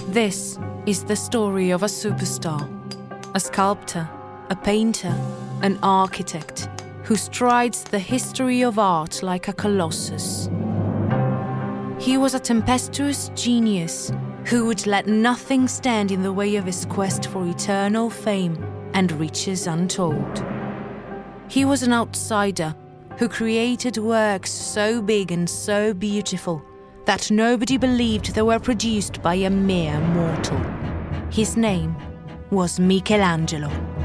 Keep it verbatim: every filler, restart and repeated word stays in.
This is the story of a superstar, a sculptor, a painter, an architect who strides the history of art like a colossus. He was a tempestuous genius who would let nothing stand in the way of his quest for eternal fame and riches untold. He was an outsider who created works so big and so beautiful that nobody believed they were produced by a mere mortal. His name was Michelangelo.